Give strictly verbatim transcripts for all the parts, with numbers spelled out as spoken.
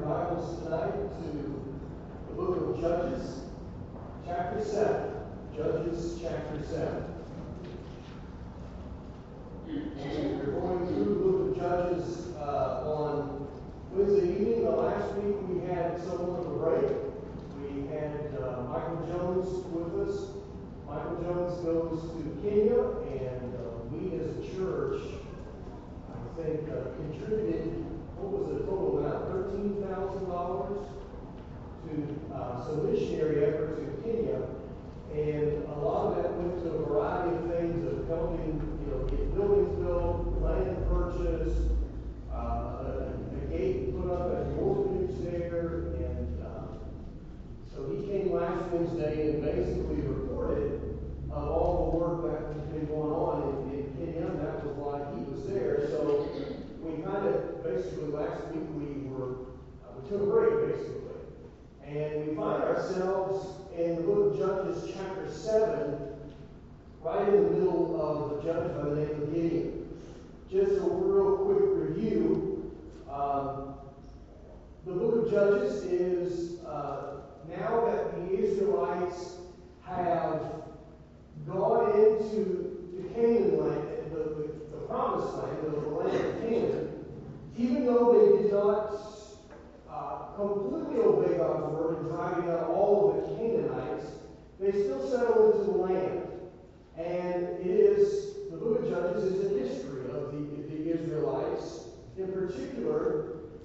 Bibles tonight to the book of Judges, chapter seven. Judges, chapter seven. We're going through the book of Judges uh, on Wednesday evening. The last week we had somewhat of a break. We had uh, Michael Jones with us. Michael Jones goes to Kenya, and uh, we as a church, I think, uh, contributed, what was the total amount? thirteen thousand dollars to uh, some missionary efforts in Kenya. And a lot of that went to a variety of things of helping, you know, get buildings built, land purchased, uh, a, a gate put up at the orphanage there. And uh, so he came last Wednesday and basically reported of all the work that has been going on in, in Kenya. And that was why he was there. So we kind of, basically last week we were, uh, we took a break basically. And we find ourselves in the book of Judges chapter seven, right in the middle of a judge by the name of Gideon. Just a real quick review. Um, the book of Judges is, uh, now that the Israelites have gone into the Canaan land, the, the, the promised land, the, the land of Canaan, even though they did not uh, completely obey God's word in driving out all of the Canaanites, they still settle into the land. And it is, the book of Judges is a history of the, the Israelites, in particular,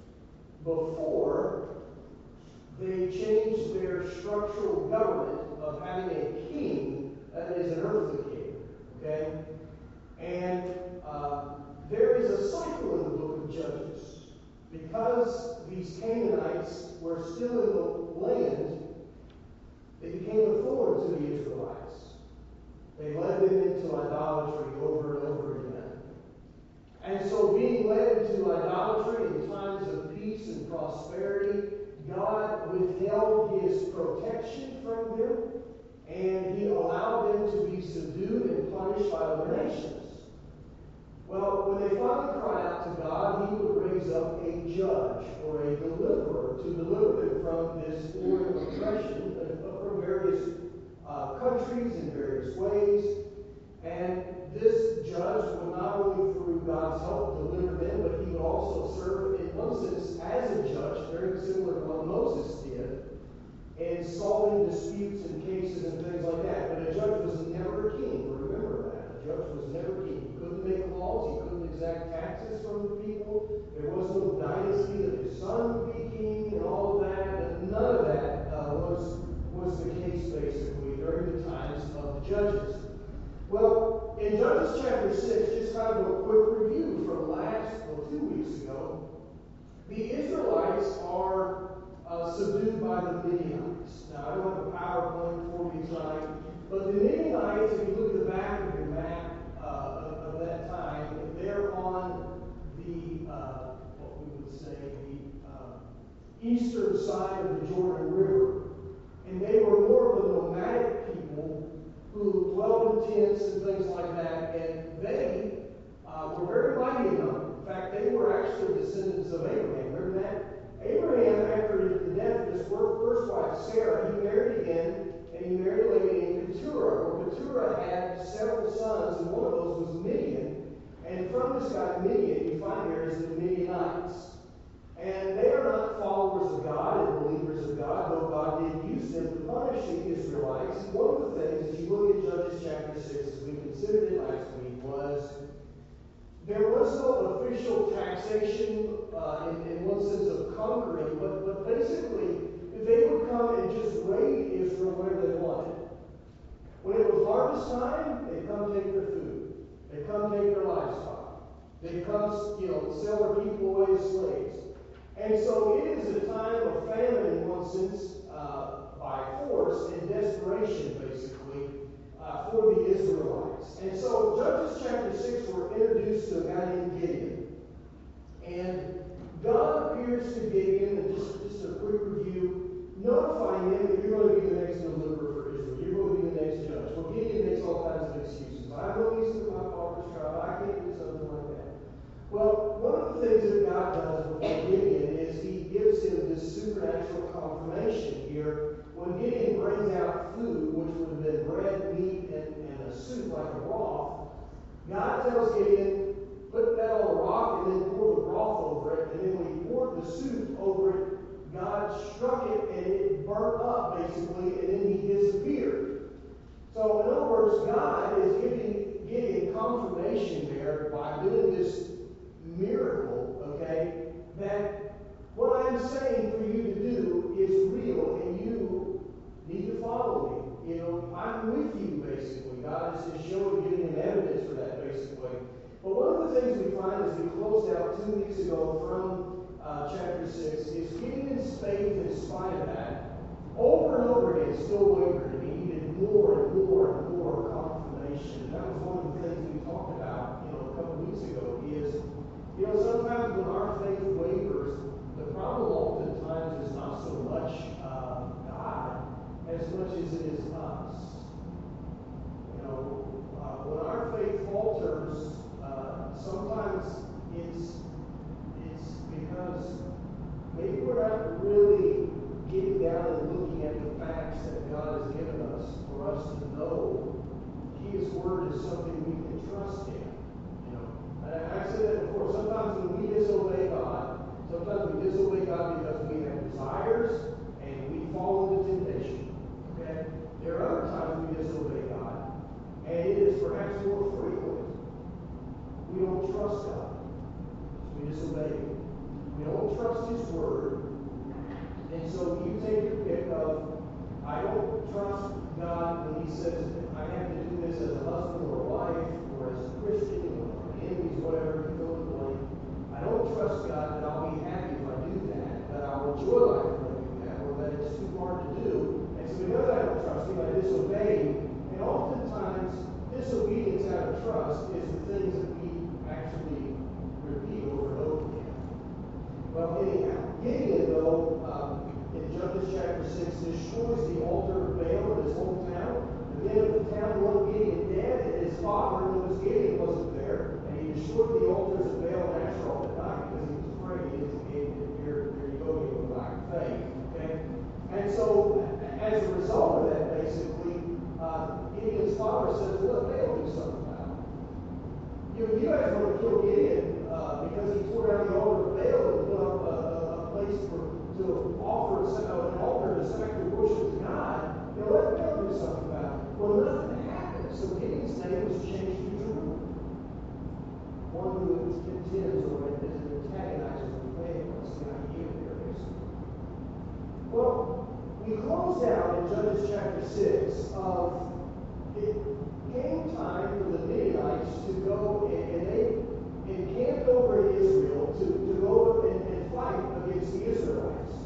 before they changed their structural government of having a king that is an earthly king. Okay? And uh, there is a cycle in the book of Judges. Because these Canaanites were still in the land, they became a thorn to the Israelites. They led them into idolatry over and over again. And so being led into idolatry in times of peace and prosperity, God withheld his protection from them, and he allowed them to be subdued and punished by other nations. Well, when they finally cried out to God, he would raise up a judge or a deliverer to deliver them from this foreign oppression from various uh, countries in various ways. And this judge would not only through God's help deliver them, but he would also serve in one sense as a judge, very similar to what Moses did, in solving disputes and cases and things like that. But a judge was never a king. Remember that. A judge was never a king. He couldn't make laws. He couldn't exact taxes from the people. There was no dynasty that his son would be king and all of that. And none of that uh, was, was the case, basically, during the times of the judges. Well, in Judges chapter six, just kind of a quick review from last, well, two weeks ago, the Israelites are uh, subdued by the Midianites. Now, I don't have a PowerPoint for you tonight, but the Midianites, if you look at the back of your map uh, of, of that time, they're on the, uh, what we would say, the uh, eastern side of the Jordan River. And they were more of a nomadic people who dwelled in tents and things like that, and they uh, were very mighty in number. In fact, they were actually descendants of Abraham. Remember that? Abraham, after the death of his first wife, Sarah, he married again, and he married a lady named Keturah. Well, Keturah had several sons, and one of those was Midian. And from this guy, Midian, you find there is the Midianites. And they are not followers of God and believers of God, though God did use them to punish the Israelites. And one of the things, as you look at Judges chapter six, as we considered it last week, was there was no official taxation uh, in, in one sense of conquering, but, but basically they would come and just raid Israel wherever they wanted. When it was harvest time, they'd come take their food. They'd come take their livestock. They'd come, you know, sell their people away as slaves. And so it is a time of famine in one sense, uh, by force and desperation, basically, uh, for the Israelites. And so Judges chapter six, we're introduced to a guy named Gideon. And God appears to Gideon, and just, just a quick review, notifying him that you're going to be the next deliverer for Israel. You're going to be the next judge. Well, Gideon makes all kinds of excuses. I'm the least of my father's tribe. I can't do something like that. Well, one of the things that God does with Gideon is he gives him this supernatural confirmation here. When Gideon brings out food, which would have been bread, meat, and, and a soup like a broth, God tells Gideon, put that on a rock and then pour the broth over it. And then when he poured the soup over it, God struck it and it burnt up basically, and then he disappeared. So in other words, God is giving Gideon confirmation there by doing this miracle, okay, that what I'm saying for you to do is real and you need to follow me. You know, I'm with you basically. God is just showing, giving him evidence for that basically. But one of the things we find as we closed out two weeks ago from uh, chapter six is Gideon's faith in spite of that, over and over again, still wavered. He needed more and more and more confirmation. That was one of the things we talked about, you know, a couple weeks ago, is, you know, sometimes when our faith wavers, the problem oftentimes is not so much uh, God as much as it is us. You know, uh, when our faith falters, uh, sometimes it's it's because maybe we're not really getting down and looking at the facts that God has given us for us to know His Word is something we can trust in. You know, and I've said that before. Sometimes when we disobey God, sometimes we disobey God because we have desires and we fall into temptation. Okay? There are other times we disobey God, and it is perhaps more frequent. We don't trust God. So we disobey Him. We don't trust His Word. And so you take your pick of, I don't trust God when He says I have to do this as a husband or a wife or as a Christian or an enemies, whatever, you fill in the blank. I don't trust God that I'll be happy if I do that, that I'll enjoy life if I do that, or that it's too hard to do. And so because I don't trust Him, I disobey Him. And oftentimes, disobedience out of trust is the things that we actually repeat over and over again. Well, anyhow, Gideon, though, um, in Judges chapter six, destroys the altar of Baal in his hometown. The men of the town want Gideon dead, and his father, notice Gideon wasn't there, and he destroyed the altars of Baal and Asherah at night because he was afraid. He didn't, here, there you go, you have lack of faith. Okay? And so, as a result of that, basically, uh, Gideon's father says, look, Baal do something about it. You know, you guys want to kill Gideon uh, because he tore down the altar of Baal and put up a, a, a place for to offer an altar to sacrifice worship to God. You know, let Baal do something about it. Well, nothing happened. So Gideon's name was changed to Jerubbaal, one who contends or is antagonizes with Baal. That's the idea there, basically. Well, we closed out in Judges chapter six of it came time for the Midianites to go and, and they encamped over in Israel to, to go and, and fight against the Israelites.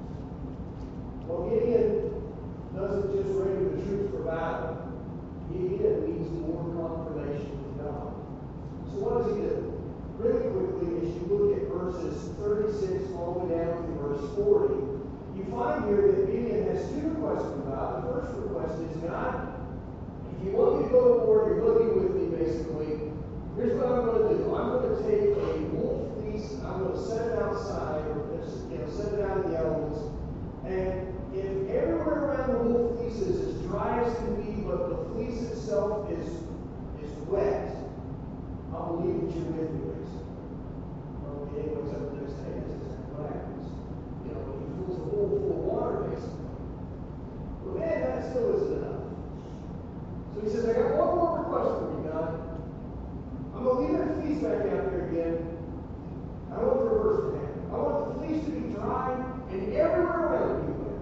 Well, Gideon doesn't just render the troops for battle. Gideon needs more confirmation from God. So what does he do? Really quickly, as you look at verses thirty-six all the way down to verse forty, you find here that Gideon has two requests from God. The first request is, God, if you want me to go to war, you're going to be with me, basically. Here's what I'm going to do. I'm going to take a wool fleece, I'm going to set it outside, or just, you know, set it out in the elements, and if everywhere around the wool fleece is as dry as can be, but the fleece itself is, is wet, I'll believe that you're with me, basically. Well, he wakes up the next day, that's exactly what happens. You know, he fills a bowl full of water, basically. But man, that still isn't enough. So he says, I got one more request for you, God. I'm going to leave that fleece back out there again. I want the reverse to happen. I want the fleece to be dry and everywhere around me wet.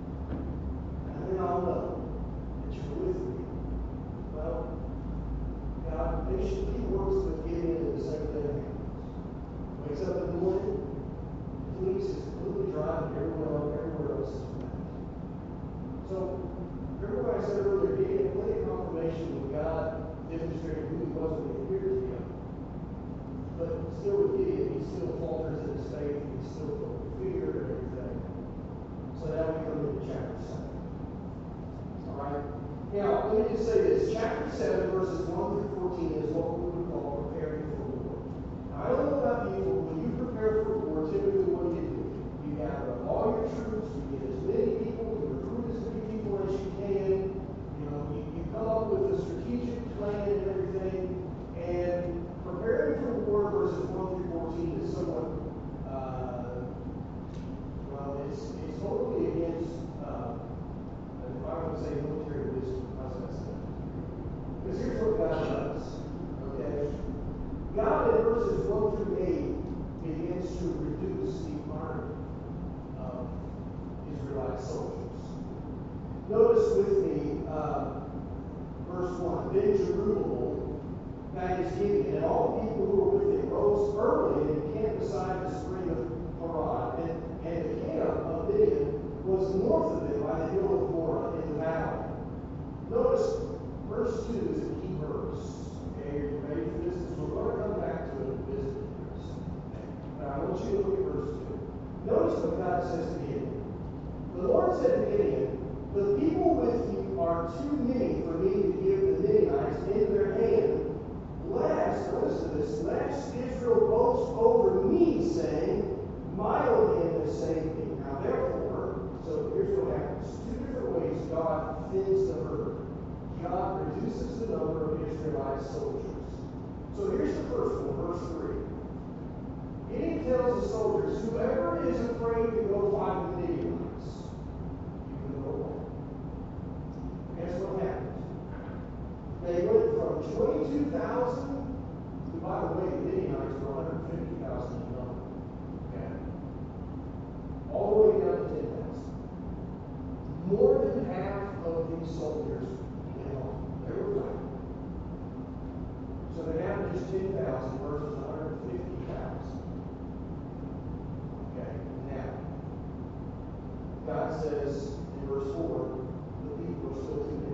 And then I'll know that you're with me. Well, God patiently works with Gideon and the same thing happens. Wakes up in the morning, the fleece is completely dry and everywhere, everywhere else is wet. So, remember what I said earlier, Gideon had plenty of confirmation when God demonstrated who he was when he appeared to him. But still with Gideon, he still falters in his faith, he's still full of fear and everything. So now we come into chapter seven. Alright? Now, let me just say this. Chapter seven, verses one through fourteen is what we would call preparing for war. Now, I don't know verses one through eight begins to reduce the army of Israelite soldiers. Notice with me uh, verse one. Then Jerubbaal, that is Gideon, and all the people who were with him rose early and encamped beside the spring of Harod. And, and the camp of Midian was north of them by the hill of Morah in the valley. Notice verse two is a key verse. Okay, are you ready for this? Because we're going to come back to it and visit this. But I want you to look at verse two. Notice what God says to Gideon. The Lord said to Gideon, the people with you are too many for me to give the Midianites into their hand, lest, listen to this, lest Israel boast over me, saying, my own hand has saved me. Now therefore, so here's what happens. Two different ways God thins the herd. God reduces the number of Israelite soldiers. So here's the first one, verse three. Gideon tells the soldiers, whoever is afraid to go fight the Midianites, you can go away. Guess what happened? They went from twenty-two thousand, who, by the way, the Midianites were one hundred fifty thousand in number. Okay? All the way down to ten thousand. More than half of these soldiers went home. They were fighting. So they're down to just ten thousand versus one hundred fifty thousand. Okay? Now, God says in verse four, the people are still too many.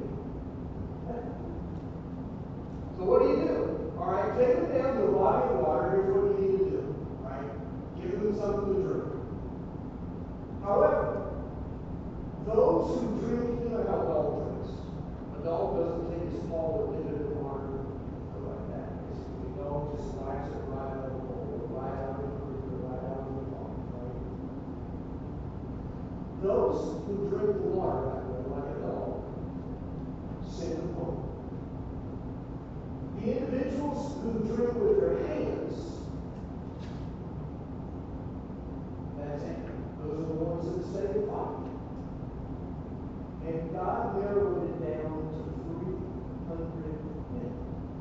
So what do you do? All right, take them down to a body of water. Here's what you need to do. All right, give them something to drink. However, those who drink, you know how a dog drinks. A dog doesn't take his paw or dip it in water or like that. Basically, a dog just laps it right out of the bowl, right out of the creek, right out of the pond. Right? Those who drink the water that way, like a dog, send them home. The individuals who drink with their hands, that's it. Those are the ones that stay in fight. And God narrowed it down to three hundred men.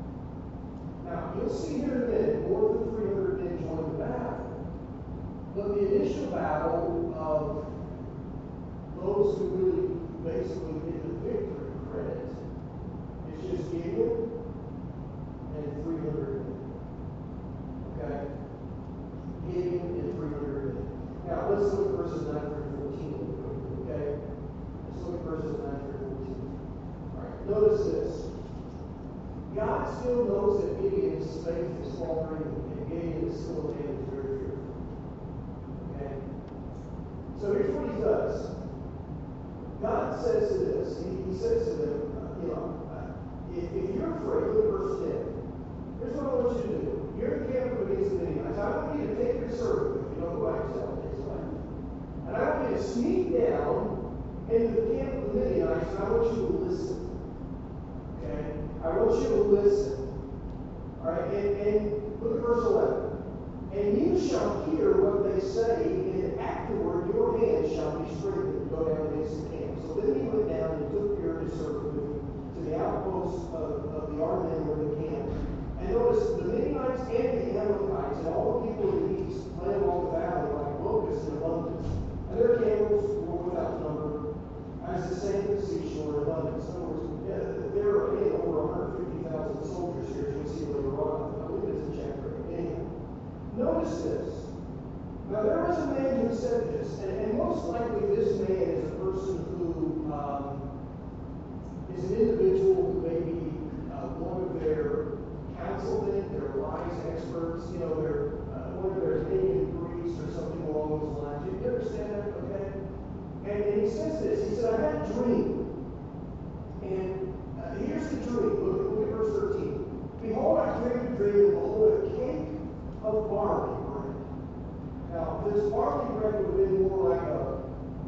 Now, you'll see here in a minute, more than three hundred men joined the battle. But the initial battle of those who really basically get the victory credit is just Gideon and three hundred men. Okay? Gideon and three hundred men. Now, let's look at verses nine through fourteen real quickly, okay? Let's look at verses nine through fourteen. All right, notice this. God still knows that Gideon's faith is faltering, and Gideon is still a man who's very fearful. Okay? So here's what he does. God says to this, he, he says to them, uh, you know, uh, if, if you're afraid, look at verse ten. Here's what I want you to do. You're encamped against the Midianites. I want you to take your servant with you. Don't go by yourself. Take somebody. And I want you to sneak down into the camp of the Midianites, and I want you to listen. Okay? I want you to listen. All right? And, and look at verse eleven. And you shall hear what they say, and afterward your hand shall be strengthened to go down against the camp. So then he went down and took Uri his servant with him to the outposts of, of the armed men where they camped. And notice the Midianites and the Amalekites and all the people of the east lay along the valley like locusts in abundance. And their camels were without number, as the sand of the seashore in abundance. In other words, there are again over one hundred fifty thousand soldiers here, as you'll see later on. I believe it's in chapter eight. Anyhow, notice this. Now there was a man who said this, and, and most likely this man is a person who um, is an individual who may be uh, one of their councilmen, their wise experts, you know, their uh, one of their pagan priests or something along those lines. Do you understand that? Okay? And, and he says this. He said, I had a dream. And uh, here's the dream. Look, look at verse thirteen. Behold, I dreamed a dream, and behold, a cake of barley bread. Now, this barley bread would have been more like a,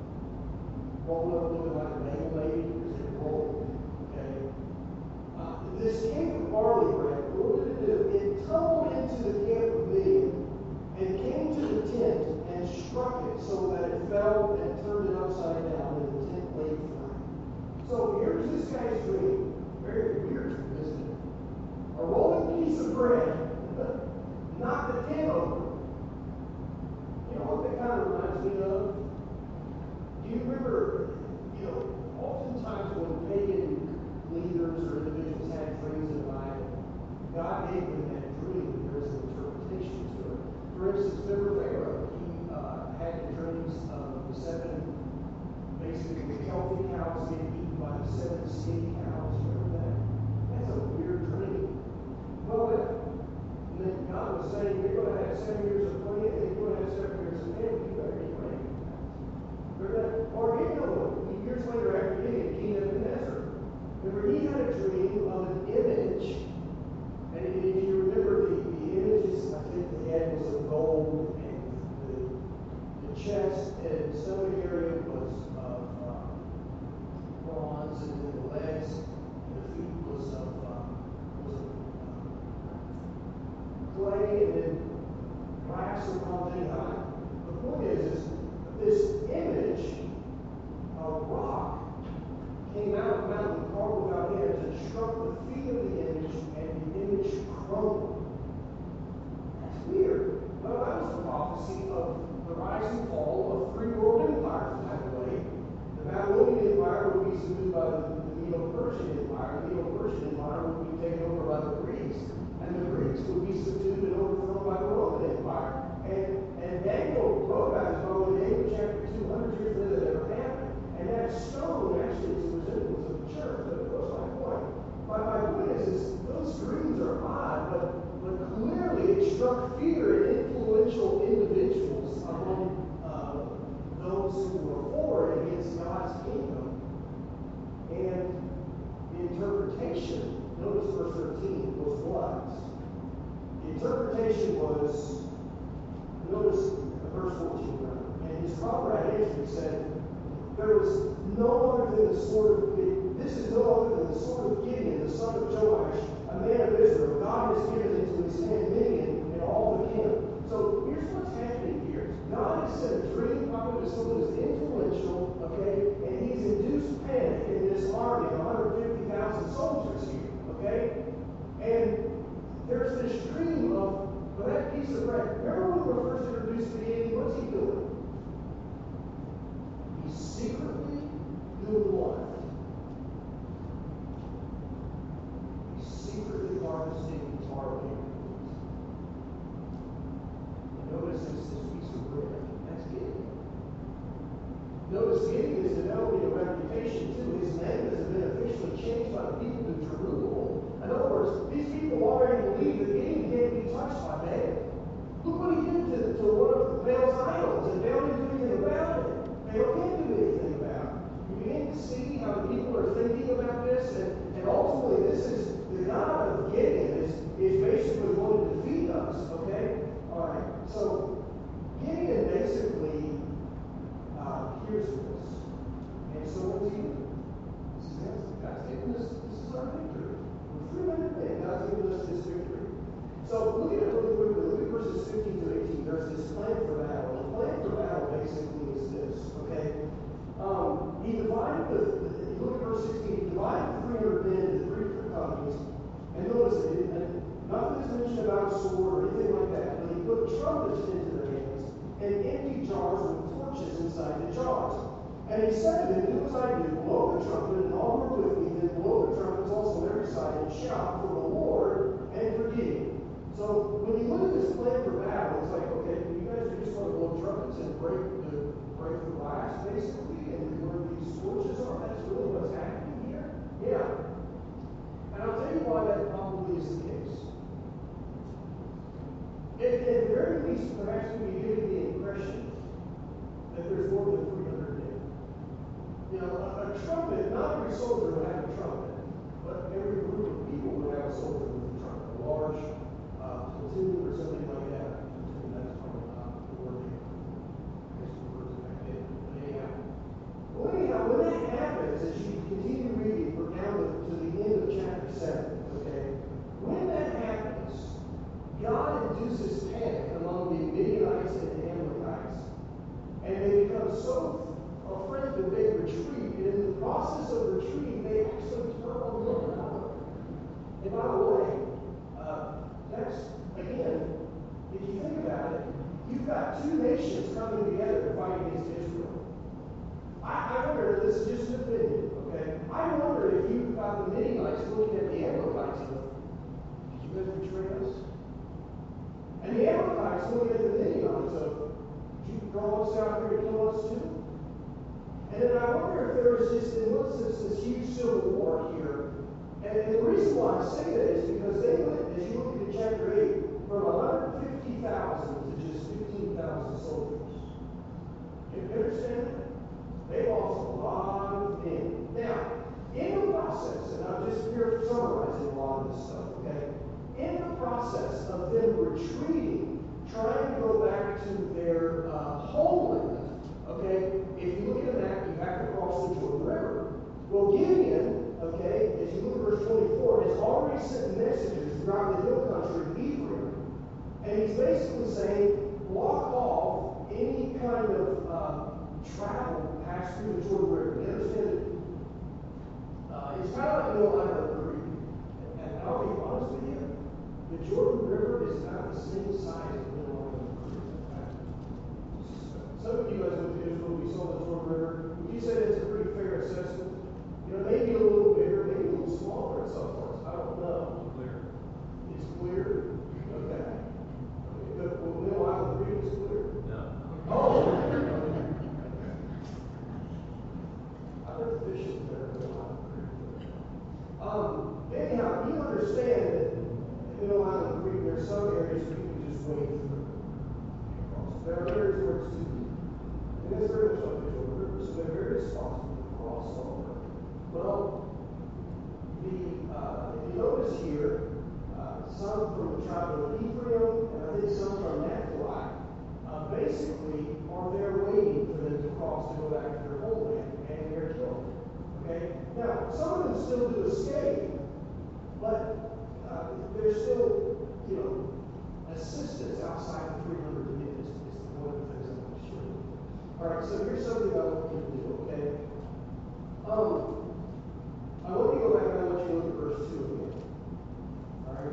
rolled up looking like a bagel maybe, because it rolled. Okay? Uh, this cake of barley bread, what did it do? It tumbled into the camp of Midian and came to the tent and struck it so that it fell and turned it upside down, and the tent laid flat. So here's this guy's dream. Very weird, isn't it? A rolling piece of bread God gave them that dream. There is an interpretation to it. For instance, remember Pharaoh? He uh, had the dreams of the seven, basically the healthy cows getting eaten by the seven skinny cows. Remember that? That's a weird dream. Well, that, and then God was saying, you're going to have seven years of plenty, and you're going to have seven years of famine. You better get ready. Remember that? Or Gideon, years later after Gideon, King Nebuchadnezzar. Remember, he had a dream of an image. And if you remember the, the images, I think the head was of gold, and the, the chest and stomach area was of uh, bronze, and then the legs and the feet was of, uh, was of uh, clay, and then glass or bronze. The point is, is this image of rock came out of the mountain, carved without hands, and struck the feet of the image, and the image crumbled. That's weird. Well, that was a prophecy of the rise and fall of three world empires, by the way. The Babylonian Empire would be subdued by the, the Medo-Persian Empire. The Medo-Persian Empire would be taken over by the Greeks, and the Greeks would be subdued and overthrown by the Roman Empire. And, and Daniel wrote about this, probably in Daniel chapter two hundred years later that ever happened. And that stone actually is a resemblance of the church. But what's my point? My, my point is, is those dreams are odd, but, but clearly it struck fear in influential individuals among uh, those who were for and against God's kingdom. And the interpretation, notice verse thirteen, was what? The interpretation was, notice verse fourteen, rather. And his comrade answered and said, there was no other than the sword of Gideon. This is no other than the sword of Gideon, the son of Joash, a man of Israel. God has given into his hand Midian and all the camp. So here's what's happening here. God has sent a dream probably to someone who's influential, okay, and he's induced panic in this army of one hundred fifty thousand soldiers here, okay? And there's this dream of, of that piece of bread. Remember when we were first introduced to the enemy? What's he doing? Secretly doing what? He's secretly harvesting barley. Notice this, this piece of bread. That's Gideon. Notice Gideon is developing a reputation too. His name has been officially changed by the people of Jerusalem. In other words, these people already believe that Gideon can't be touched by Baal. Look what he did to, to one of Baal's idols, and Baal didn't do anything about it. Baal can't do anything about it. You begin to see how the people are thinking about this, and, and ultimately this is the God of Gideon is, is basically going to defeat us, okay? All right, so Gideon basically uh, hears this. And so what does he do? He says, God's given us, this is our victory. We're three hundred men. God's given us this victory. So look at it really quickly. Look at verses fifteen to eighteen. There's this plan for battle. The plan for battle basically is this, okay? Um, he divided the, the, look at verse sixteen, he divided the three hundred men into three companies. And notice it, and nothing is mentioned about a sword or anything like that, but he put trumpets into their hands and empty jars with torches inside the jars. And he said to them, do as I do, blow the trumpet, and all who are with me, then blow the trumpets also on every side, and shout for the Lord and for Gideon. So when you look at this plan for battle, it's like, okay, you guys are just going to blow trumpets and break the break the glass, basically, and where these torches are. That's really what's happening here. Yeah. And I'll tell you why that probably is the case. At, at the very least, perhaps we be giving the impression that there's more than three hundred men. You know, a, a trumpet, not every soldier would have a trumpet, but every group of people would have a soldier with a trumpet, a large uh, platoon or something like that. Platoon, that's probably not the word here. I guess the words back then. But anyhow. Well, anyhow, when that happens, as you continue reading, we're down to, to the end of chapter seven, okay? When that happens, God induces panic among the Midianites and the Amalekites. And they become so afraid that they retreat. And in the process of retreating, they actually turn on one another. And by the way, uh, that's, again, if you think about it, you've got two nations coming together to fight against Israel. I, I wonder, this is just an opinion, okay? I wonder if you've got the Midianites looking at the Amalekites and did you guys Midianites looking at the Midianites of, did you draw us out here to kill us too? And then I wonder if there was just, in one sense, this huge civil war here. And, and the reason why I say that is because they went, as you look at chapter eight, from one hundred fifty thousand to just fifteen thousand soldiers. You understand that? They lost a lot of men. Now, in the process, and I'm just here summarizing a lot of this stuff, okay? In the process of them retreating, trying to go back to their uh, homeland, okay? If you look at the map, you have to cross the Jordan River. Well, Gideon, okay, as you look at verse twenty-four, has already sent messages throughout the hill country of Ephraim, and he's basically saying, block off any kind of uh, travel past through the Jordan River. You understand it? Uh, it's kind of like the old Idaho Creek. And I'll be honest with you, the Jordan River is not the same size as the Middle Island Creek. Some of you guys went to Israel, you saw the Jordan River. Would you say that's a pretty fair assessment? You know, maybe a little bigger, maybe a little smaller in some parts. I don't know. Clear. It's clear? Okay. The well, Middle Island Creek is clear? No. Oh! I heard fishing there in Middle Island Creek. Um, anyhow, you understand that in Middle Island Creek, there are some areas where you can just wade through. There are areas where it's too deep. And that's very much like the Jordan River, so there are various spots where you can cross over. Well, the, uh, if you notice here, uh, some from the tribe of Ephraim, and I think some from Naphtali, uh, basically are there waiting for them to cross to go back to their homeland, and they're killed. Okay? Now, some of them still do escape, but uh, there's still, you know, assistance outside the three hundred minutes. Is one of the things I'm going to show you. All right, so here's something I want you to do, okay? Um, I want you to go back and I want you to look at verse two again. All right?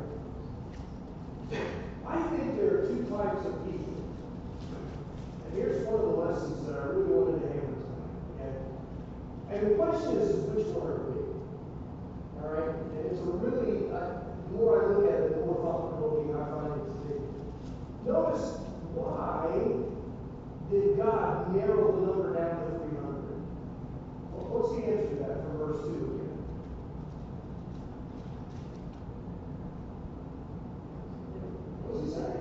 I think there are two types of people. And here's one of the lessons that I really wanted to hammer tonight. Okay? And the question is, is which one are we? All right? And it's a really, uh, the more I look at it, the more thought-provoking I find it to be. Notice, why did God narrow the number down to three hundred? Well, what's the answer to that from verse two again? What does he say?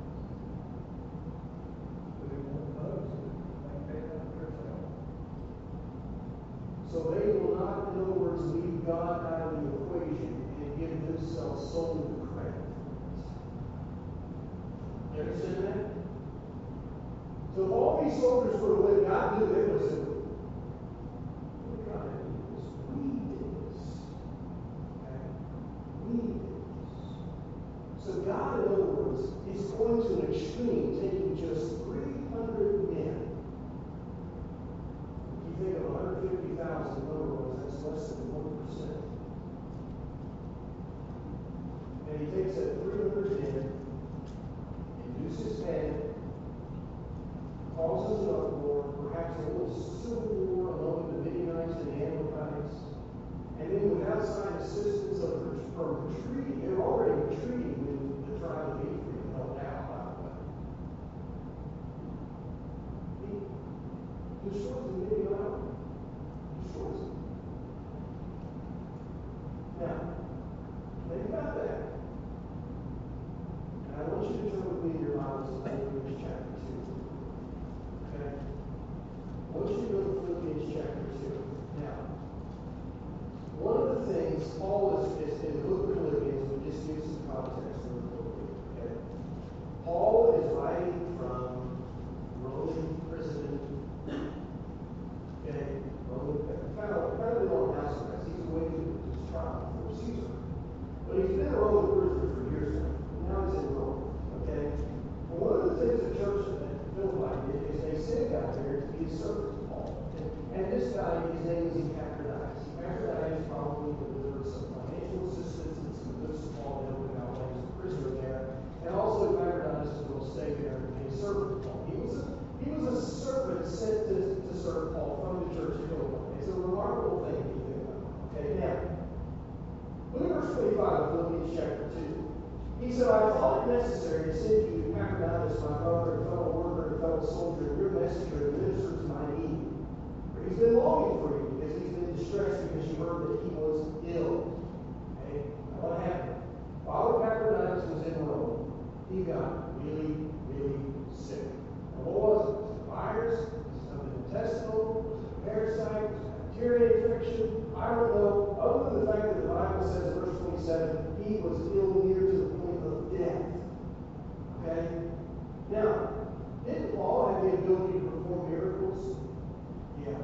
So they will not, in other words, leave God out of the equation and give themselves solely to credit. You understand that? So if all these soldiers were to let God do, they would have said, what did God do this? We did this. Okay? We did this. So God, in other words, is going to an extreme, taking just three hundred men. If you think of one hundred fifty thousand literals, that's less than one percent. And he takes that three hundred men, induces panic, causes an uproar, perhaps a little civil war among the Midianites and the Amalekites, and then with outside assistance of from retreating, they're already retreating when the tribe of Ephraim helped out, by the way. He destroys the Midianites. Destroys them. Now, think about that. And I want you to turn with me in your Bibles to Philippians chapter two. Okay? I want you to go to Philippians chapter two. Now, one of the things Paul is, is in the book of Philippians, we just give some context for the book. Okay? Paul is writing from Roman prison. Okay? Roman, kind of, kind of been on house arrest. He's awaiting his trial before Caesar. But he's been a Roman prisoner for years now. Now he's in Rome. Okay? And one of the things the church at Philippi did is they sent out there to be a servant to Paul. And, and this guy, his name is Epaphroditus. Epaphroditus probably delivered some financial assistance and some goods to Paul to help him out while he was a prisoner there. And also Epaphroditus was going to stay there and be a servant to Paul. He was a, he was a servant sent to, to serve Paul from the church at Philippi. It's a remarkable thing if you think about it. Okay, now, look at verse twenty-five of Philippians chapter two. He He said, I thought it necessary to send to you Epaphroditus, my brother, and fellow worker, and fellow soldier, and your messenger, and minister to my need. For he's been longing for you, because he's been distressed because you heard that he was ill. Okay? Now what happened? While Epaphroditus was in Rome, he got really, really sick. Now what was it? Was it a virus? Was it something intestinal? Was it a parasite? Was it a bacteria infection? I don't know. Other than the fact that the Bible says in verse twenty-seven, he was ill near to the point of death. Okay? Now, didn't Paul have the ability to perform miracles? Yeah.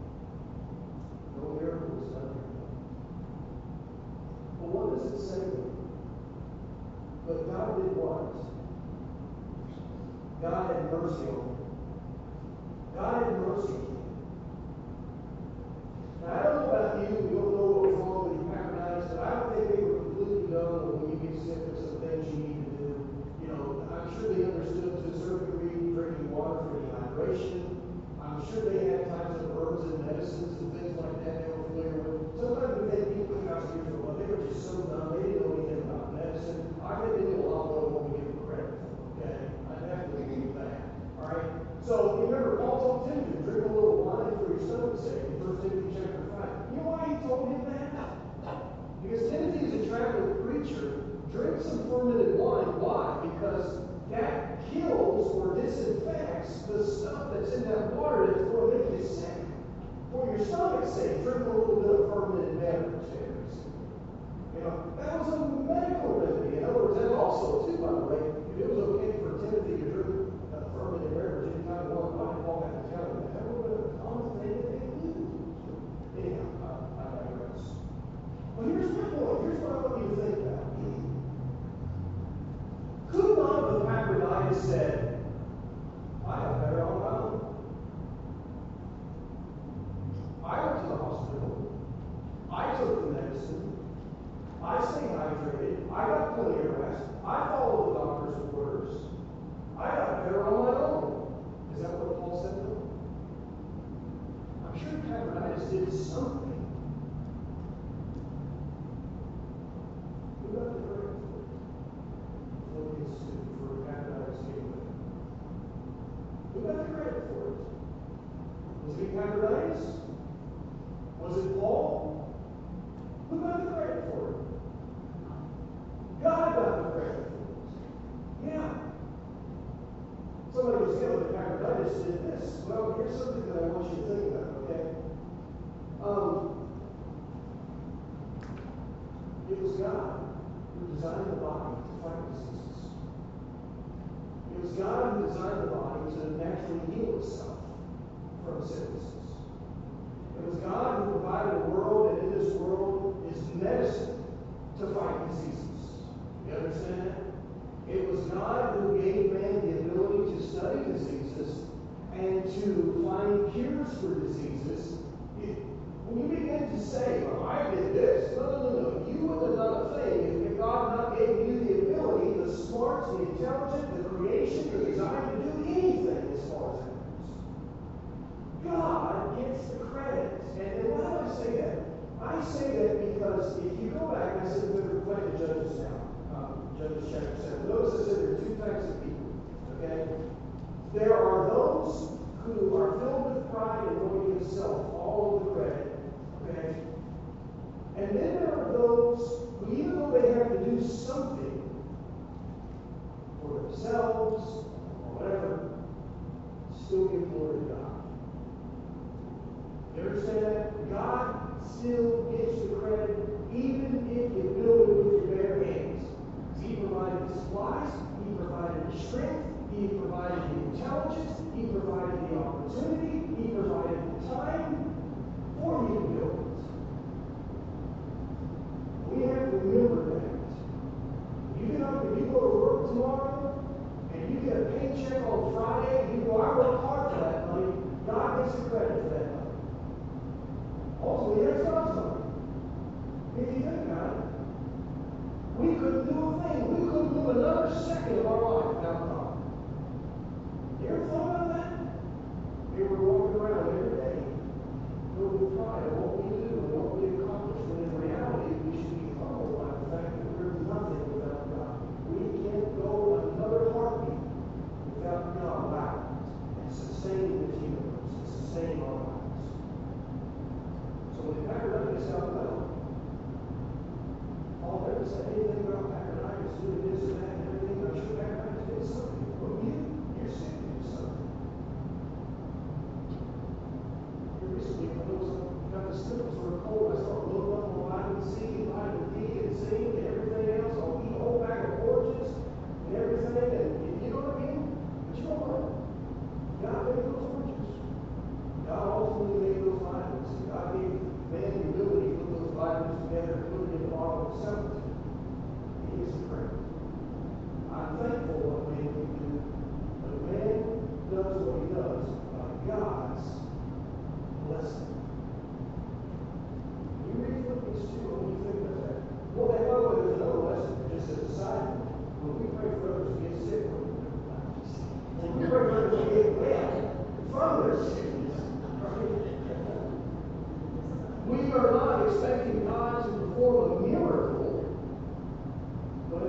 No miracles done here. But what does it say there? But God did what? God had mercy on him. God had mercy on him. Now, I don't know about you, we don't know what was wrong with Epaphroditus, but I don't think they were completely done when you get sick of some things you need to do. You know, I'm sure they understood to a certain degree drinking water for dehydration. I'm sure they had types of herbs and medicines and things like that they were familiar with. Sometimes we think people in our spiritual, well, they were just so dumb, they didn't know anything about medicine. I think they knew a lot more than what we give them credit for, okay? I definitely agree with that. All right? So remember, Paul told Timothy, drink a little wine for your stomach's sake in First Timothy chapter five. You know why he told him that? Because Timothy is a traveling preacher. Drink some fermented wine. Why? Because that kills or disinfects the stuff that's in that water that's going to make you sick. For your stomach's sake, drink a little bit of fermented beverage there. You know, that was a medical remedy. In other words, that also, too, by the way, if it was okay for Timothy to drink a fermented beverage anytime he wanted, why did Paul have to tell him that? That would have been a common thing that they do. Anyhow, I, I digress. Well, here's my point. Here's what I want you to think about. Could not have Epaphroditus said, I got better on my own. I went to the hospital. I took the medicine. I stay hydrated. I got plenty of rest. I followed the doctor's orders. I got better on my own. Is that what Paul said to him? I'm sure Epaphroditus did something. Who got the credit for it? Philippians two, for Epaphroditus getting better. Who got the credit for it? Was it Epaphroditus? Was it Paul? Who got the credit for it? God got the credit for it. Yeah. Somebody was saying that Epaphroditus did this. Well, here's something that I want you to think about, okay? Um, it was God who designed the body to fight diseases. It was God who designed the body to naturally heal itself from sicknesses. It was God who provided a world, and in this world is medicine to fight diseases. You understand that? It was God who gave man the ability to study diseases and to find cures for diseases. It, when you begin to say, well, I did this, no, no, no, no, you wouldn't have done a thing if God not gave you the ability, the smarts, the intelligence, the creation, the desire to do anything as far as that goes. God gets the credit. And, and why do I say that? I say that because if you go back, I said we're playing the Judges now. Um, Judges chapter seven. Notice I said there are two types of people. Okay? There are those who are filled with pride and want to give self all of the credit. Okay? And then there are those who, even though they have to do something for themselves or whatever, still give glory to God. You understand that? God still gets the credit even if you build it with your bare hands. He provided the supplies, He provided the strength, He provided the intelligence, He provided the opportunity, He provided the time for you to build it. We have to remember that. You get up and you go to work tomorrow, and you get a paycheck on Friday, and you go, I worked hard for that money. God gets the credit for that money. Ultimately, that's God's money. If you think about it, we couldn't do a thing. We couldn't live another second of our life without God. You ever thought about that? We were walking around every day, filled with pride of what we do and what we accomplish, when in reality, we should be humbled by the fact that we're nothing without God. We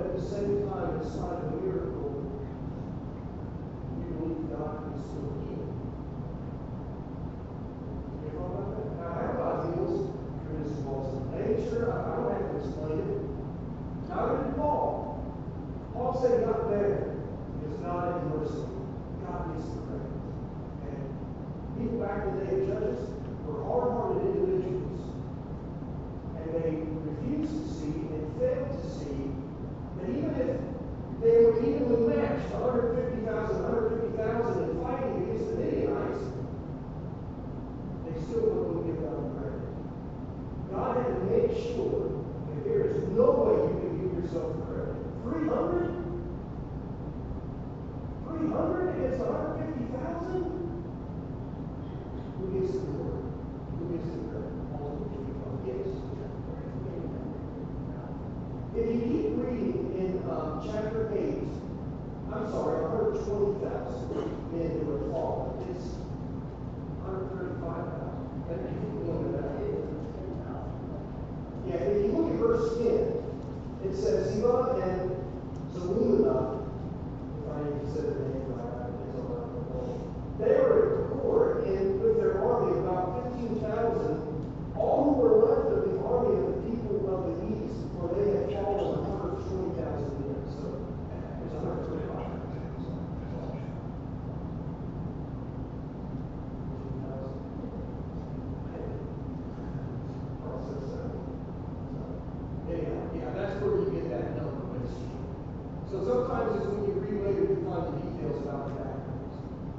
at the same time, despite a miracle, you believe God can still heal. You know about that? Now, how God heals through his laws of nature, I, I don't have to explain it. Neither did Paul. Paul said, "Not there, because God is merciful. God is correct." And people back in the day of Judges were hard-hearted individuals, and they refused to see and failed to see that even if they were evenly matched, one hundred fifty thousand, one hundred fifty thousand, in fighting against the Midianites, they still wouldn't give God credit. God had to make sure that there is no way you can give yourself credit. three hundred? three hundred against one hundred fifty thousand? Who gives the glory? Who gives the credit? Ultimately, God gives. If you keep reading in um, chapter eight, I'm sorry, one hundred twenty thousand men who were fallen. It's one hundred thirty-five thousand. If you keep going to that. Yeah, if you look at verse ten, it says, Ziba and Zalmunna, if I even said their name right, it's all right. They were at Kor, and with their army, about fifteen thousand, all who were left of the army of the people of the east, for they had fallen one hundred twenty thousand men. So it's one hundred twenty-five thousand. Anyhow, yeah, that's where you get that number, basically. So sometimes it's when you read later, you find the details about the backgrounds.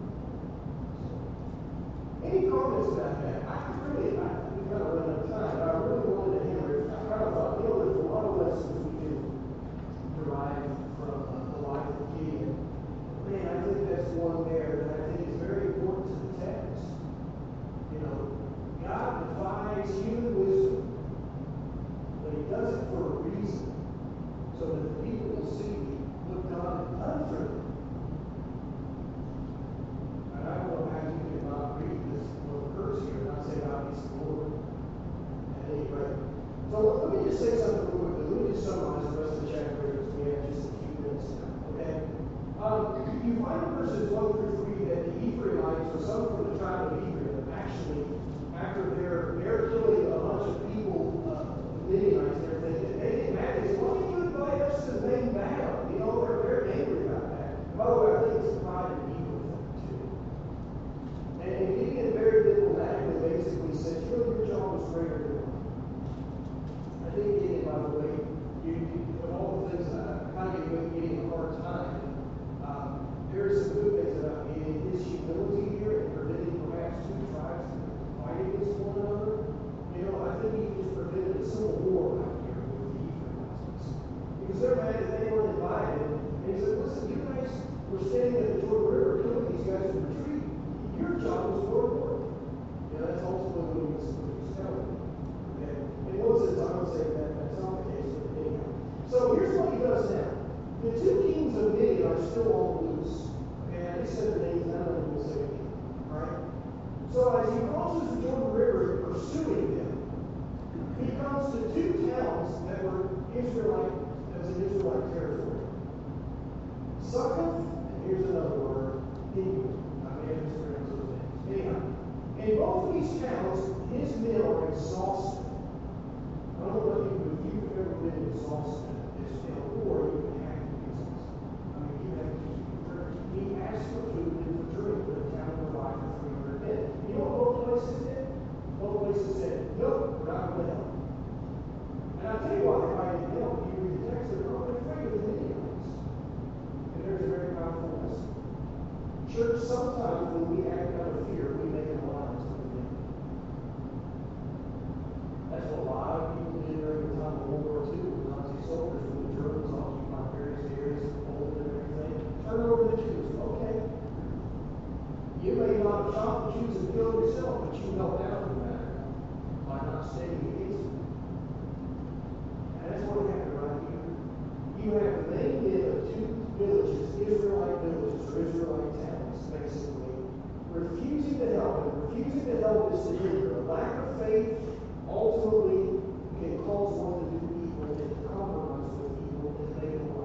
Any comments about that? I really, I, we kind of run out of time, but I really wanted to hammer it. I kind of thought, you know, there's a lot of lessons we can derive from uh, the life of Gideon. Man, I think that's one there that I think is very important to the text. You know, God defies human wisdom, but he does it for a reason, so that the people will see what God has done for them. And I don't know how you cannot read this, what occurs here, and not say God is the Lord. At any rate. So let me just say something real quickly. Let me just summarize the rest of the chapter because we have just a few minutes now. Okay? Um, you find in verses one through three that the Ephraimites, or some from the tribe of Ephraim, actually, after their, their killing a bunch of people, uh, Midianites and everything, they get mad. They say, why didn't you invite us to the main battle? You know, they're very angry about that. By the way, I think it's pride and ego thing, too. And, and Gideon very diplomatically basically said, you know, your job was greater than mine. I think Gideon, by the way, you, you, of all the things that I kind of give Gideon a hard time, um, there are some good things about Gideon. His humility here and preventing perhaps two tribes from fighting against one another. You know, I think he just prevented a civil war out here with the Ephraimites. Because they're mad that they weren't invited. And he said, listen, you guys were standing at the Jordan River killing these guys in retreat. Your job was more important. You know, that's ultimately what he was, what he was telling them. Okay? In one sense, I would say that that's not the case, but anyhow. So here's what he does now. The two kings of Midian are still on the loose. Okay, I just said their names, none of them will say anything. Alright? So as he crosses the Jordan River pursuing them, he comes to two towns that were Israelite, as an Israelite territory. Succoth, and here's another word, England. I may have mispronounced those names. Anyhow, in both these towns, his men are exhausted. I don't know about you, but if you've ever been exhausted, it's you know, or you can hack the business. I mean, you have to he asked for food and for drink, but the town provided for three hundred men. You know what both places did? Both places said, nope, we're not going to help. And I'll tell you why they might didn't help. You read the text, they're probably afraid of the Midianites. And there's a very powerful lesson. Church, sometimes when we act out of fear, we make an alliance with the enemy. That's what a lot of people did during the time of World War Two with Nazi soldiers when the Germans occupied various areas of Poland and everything. Turn over the Jews. Okay. You may not have shot the Jews and killed yourself, but you helped out in the matter by not standing against them. And that's what happened right here. You have the main men of two villages, Israelite villages, or Israelite towns, basically, refusing to help and refusing to help this leader. A lack of faith ultimately can cause one to do evil and to compromise with evil and make an alliance.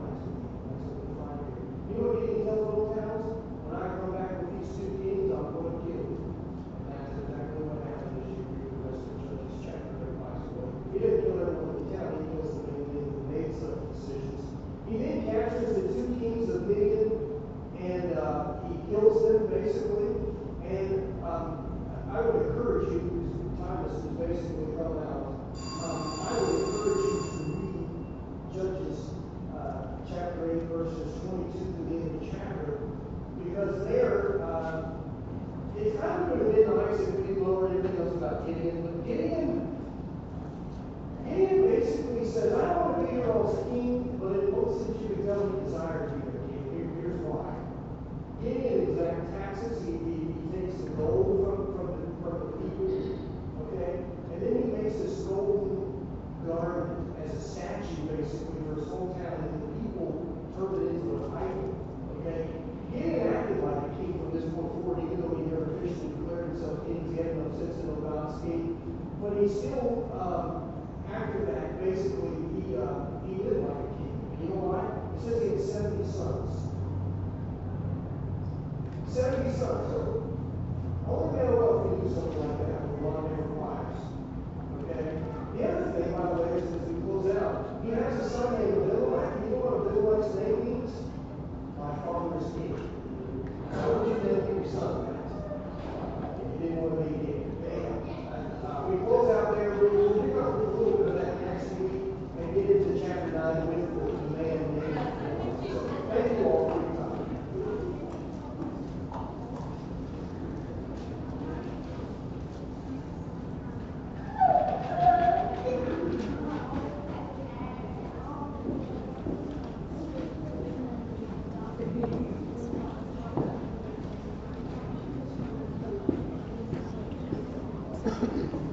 verses twenty-two to the end of the chapter, because there, uh, it's kind of would have been nice if we learned everything else about Gideon, but Gideon, Gideon basically says, I don't want to be your old king, but it looks that you can tell me desire to be your king. Here, here's why. Gideon exact taxes, he, he, he takes the gold from, from, the, from the people, okay? And then he makes this golden garment as a statue, basically, for his hometown, and the people turn it into an idol, okay? Gideon acted like a king from this point forward, even though he never officially declared himself king. He had no sense of no God's king. But he still, um, after that, basically, he uh, he lived like a king. You know why? It says he had seventy sons. seventy sons. So, only man well can do something like that with a lot of different wives. Okay? The other thing, by the way, is as we close out, he has a son named Abimelech. You know what Abimelech's name means? My father is king. How would you name your son that? You didn't want to be king. Uh, we close out there. We'll pick up with a little bit of that next week and get into chapter nine with the, the man named. So, thank you all for your time. Thank you.